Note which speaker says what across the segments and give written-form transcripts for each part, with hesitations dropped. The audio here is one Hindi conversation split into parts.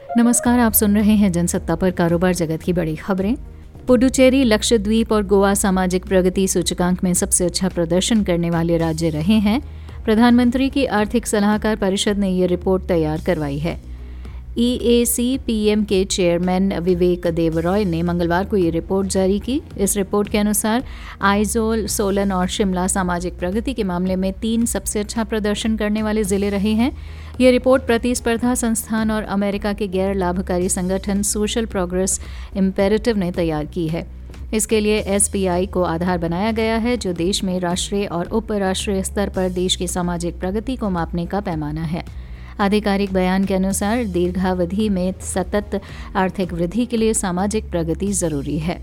Speaker 1: नमस्कार, आप सुन रहे हैं जनसत्ता पर कारोबार जगत की बड़ी खबरें। पुडुचेरी, लक्षद्वीप और गोवा सामाजिक प्रगति सूचकांक में सबसे अच्छा प्रदर्शन करने वाले राज्य रहे हैं। प्रधानमंत्री की आर्थिक सलाहकार परिषद ने ये रिपोर्ट तैयार करवाई है। EAC-PM के चेयरमैन विवेक देवरॉय ने मंगलवार को ये रिपोर्ट जारी की। इस रिपोर्ट के अनुसार आइजोल, सोलन और शिमला सामाजिक प्रगति के मामले में 3 सबसे अच्छा प्रदर्शन करने वाले जिले रहे हैं। ये रिपोर्ट प्रतिस्पर्धा संस्थान और अमेरिका के गैर लाभकारी संगठन सोशल प्रोग्रेस इम्पेरेटिव ने तैयार की है। इसके लिए SPI को आधार बनाया गया है, जो देश में राष्ट्रीय और उपराष्ट्रीय स्तर पर देश की सामाजिक प्रगति को मापने का पैमाना है। आधिकारिक बयान के अनुसार दीर्घावधि में सतत आर्थिक वृद्धि के लिए सामाजिक प्रगति जरूरी है।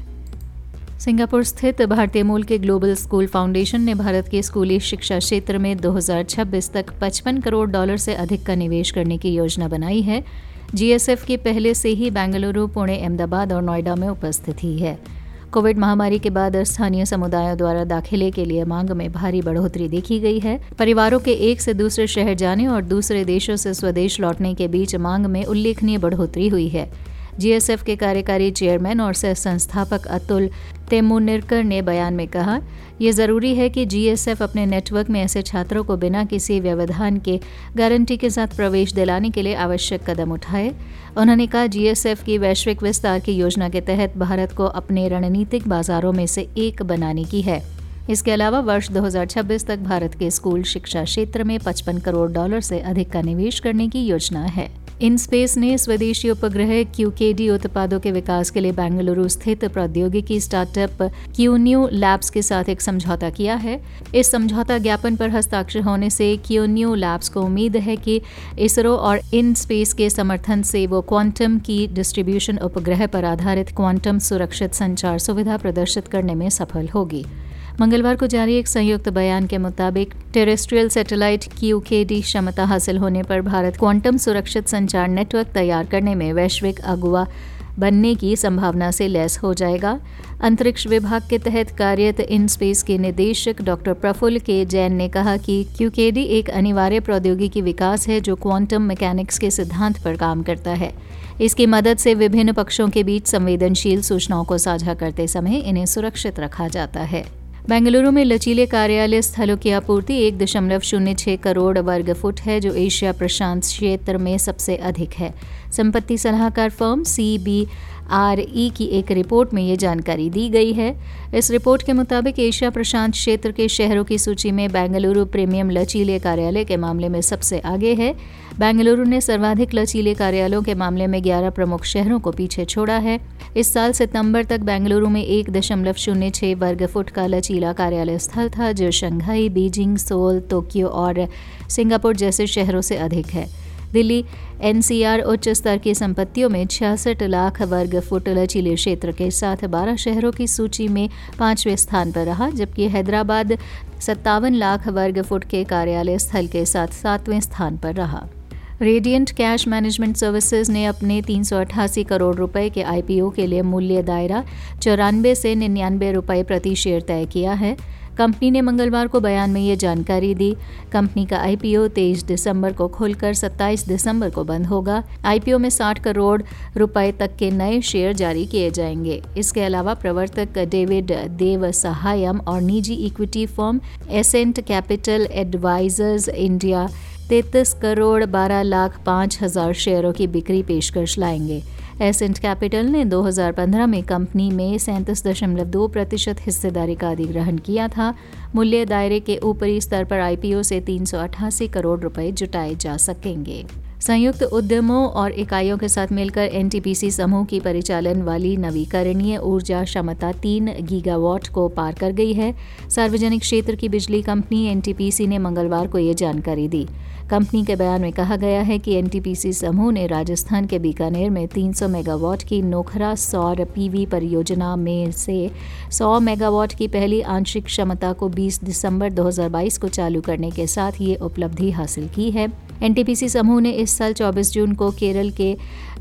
Speaker 1: सिंगापुर स्थित भारतीय मूल के ग्लोबल स्कूल फाउंडेशन ने भारत के स्कूली शिक्षा क्षेत्र में 2026 तक $55 करोड़ से अधिक का निवेश करने की योजना बनाई है। GSF की पहले से ही बेंगलुरु, पुणे, अहमदाबाद और नोएडा में उपस्थिति है। कोविड महामारी के बाद स्थानीय समुदायों द्वारा दाखिले के लिए मांग में भारी बढ़ोतरी देखी गई है। परिवारों के एक से दूसरे शहर जाने और दूसरे देशों से स्वदेश लौटने के बीच मांग में उल्लेखनीय बढ़ोतरी हुई है। GSF के कार्यकारी चेयरमैन और सह संस्थापक अतुल तेमुनिरकर ने बयान में कहा, ये ज़रूरी है कि GSF अपने नेटवर्क में ऐसे छात्रों को बिना किसी व्यवधान के गारंटी के साथ प्रवेश दिलाने के लिए आवश्यक कदम उठाए। उन्होंने कहा, GSF की वैश्विक विस्तार की योजना के तहत भारत को अपने रणनीतिक बाजारों में से एक बनाने की है। इसके अलावा वर्ष 2026 तक भारत के स्कूल शिक्षा क्षेत्र में $55 करोड़ से अधिक का निवेश करने की योजना है। इनस्पेस ने स्वदेशी उपग्रह QKD उत्पादों के विकास के लिए बेंगलुरु स्थित प्रौद्योगिकी स्टार्टअप QNew लैब्स के साथ एक समझौता किया है। इस समझौता ज्ञापन पर हस्ताक्षर होने से QNew लैब्स को उम्मीद है कि इसरो और इनस्पेस के समर्थन से वो क्वांटम की डिस्ट्रीब्यूशन उपग्रह पर आधारित क्वांटम सुरक्षित संचार सुविधा प्रदर्शित करने में सफल होगी। मंगलवार को जारी एक संयुक्त बयान के मुताबिक टेरेस्ट्रियल सैटेलाइट QKD क्षमता हासिल होने पर भारत क्वांटम सुरक्षित संचार नेटवर्क तैयार करने में वैश्विक अगुवा बनने की संभावना से लैस हो जाएगा। अंतरिक्ष विभाग के तहत कार्यरत इनस्पेस के निदेशक डॉक्टर प्रफुल्ल के जैन ने कहा कि QKD एक अनिवार्य प्रौद्योगिकी विकास है जो क्वांटम मैकेनिक्स के सिद्धांत पर काम करता है। इसकी मदद से विभिन्न पक्षों के बीच संवेदनशील सूचनाओं को साझा करते समय इन्हें सुरक्षित रखा जाता है। बेंगलुरु में लचीले कार्यालय स्थलों की आपूर्ति 1.06 करोड़ वर्ग फुट है, जो एशिया प्रशांत क्षेत्र में सबसे अधिक है। संपत्ति सलाहकार फर्म CBRE की एक रिपोर्ट में ये जानकारी दी गई है। इस रिपोर्ट के मुताबिक एशिया प्रशांत क्षेत्र के शहरों की सूची में बेंगलुरु प्रीमियम लचीले कार्यालय के मामले में सबसे आगे है। बेंगलुरु ने सर्वाधिक लचीले कार्यालयों के मामले में 11 प्रमुख शहरों को पीछे छोड़ा है। इस साल सितंबर तक बेंगलुरु में 1.06 वर्ग फुट का लचीला कार्यालय स्थल था, जो शंघाई, बीजिंग, सोल, टोक्यो और सिंगापुर जैसे शहरों से अधिक है। दिल्ली NCR उच्च स्तर की संपत्तियों में 66 लाख वर्ग फुट लचीले क्षेत्र के साथ 12 शहरों की सूची में 5वें स्थान पर रहा, जबकि हैदराबाद 57 लाख वर्ग फुट के कार्यालय स्थल के साथ 7वें स्थान पर रहा। रेडिएंट कैश मैनेजमेंट सर्विसेज ने अपने 388 करोड़ रुपए के IPO के लिए मूल्य दायरा 94 से 99 रुपए प्रति शेयर तय किया है। कंपनी ने मंगलवार को बयान में ये जानकारी दी। कंपनी का IPO 23 दिसंबर को खुलकर 27 दिसंबर को बंद होगा। IPO में 60 करोड़ रुपए तक के नए शेयर जारी किए जाएंगे। इसके अलावा प्रवर्तक डेविड देवसहायम और निजी equity firm Ascent Capital Advisors India 33 crore 12 lakh 5 हजार शेयरों की बिक्री पेशकश लाएंगे। एसेंट कैपिटल ने 2015 में कंपनी में 37.2% हिस्सेदारी का अधिग्रहण किया था। मूल्य दायरे के ऊपरी स्तर पर IPO से 388 करोड़ रुपए जुटाए जा सकेंगे। संयुक्त उद्यमों और इकाइयों के साथ मिलकर NTPC समूह की परिचालन वाली नवीकरणीय ऊर्जा क्षमता 3 गीगावाट को पार कर गई है। सार्वजनिक क्षेत्र की बिजली कंपनी NTPC ने मंगलवार को ये जानकारी दी। कंपनी के बयान में कहा गया है कि NTPC समूह ने राजस्थान के बीकानेर में 300 मेगावाट की नोखरा सौर PV परियोजना में से 100 मेगावाट की पहली आंशिक क्षमता को 20 दिसंबर 2022 को चालू करने के साथ ये उपलब्धि हासिल की है। NTPC समूह ने इस साल 24 जून को केरल के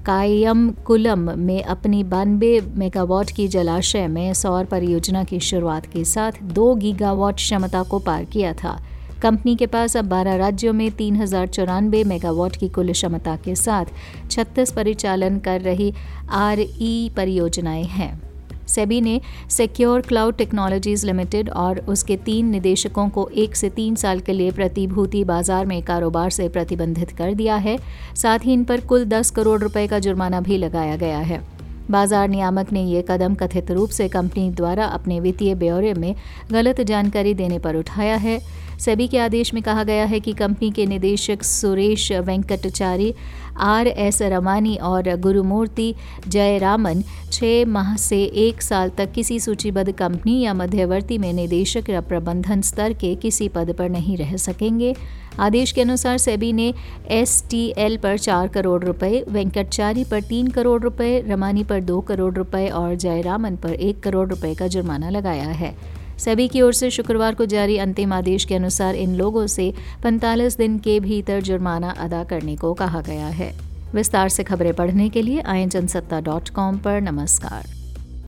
Speaker 1: कायमकुलम में अपनी 92 मेगावाट की जलाशय में सौर परियोजना की शुरुआत के साथ 2 गीगावाट क्षमता को पार किया था। कंपनी के पास अब 12 राज्यों में 3094 मेगावाट की कुल क्षमता के साथ 36 परिचालन कर रही RE परियोजनाएं हैं। सेबी ने सिक्योर क्लाउड टेक्नोलॉजीज लिमिटेड और उसके 3 निदेशकों को 1 से 3 साल के लिए प्रतिभूति बाजार में कारोबार से प्रतिबंधित कर दिया है। साथ ही इन पर कुल 10 करोड़ रुपए का जुर्माना भी लगाया गया है। बाजार नियामक ने ये कदम कथित रूप से कंपनी द्वारा अपने वित्तीय ब्यौरे में गलत जानकारी देने पर उठाया है। सेबी के आदेश में कहा गया है कि कंपनी के निदेशक सुरेश वेंकटचारी, RS रमानी और गुरुमूर्ति जयरामन 6 माह से 1 साल तक किसी सूचीबद्ध कंपनी या मध्यवर्ती में निदेशक या प्रबंधन स्तर के किसी पद पर नहीं रह सकेंगे। आदेश के अनुसार सेबी ने STL पर 4 करोड़ रुपए, वेंकटचारी पर 3 करोड़ रुपए, रमानी पर 2 करोड़ रुपए और जयरामन पर 1 करोड़ रुपए का जुर्माना लगाया है। सेबी की ओर से शुक्रवार को जारी अंतिम आदेश के अनुसार इन लोगों से 45 दिन के भीतर जुर्माना अदा करने को कहा गया है। विस्तार से खबरें पढ़ने के लिए आएं जनसत्ता.com पर। नमस्कार।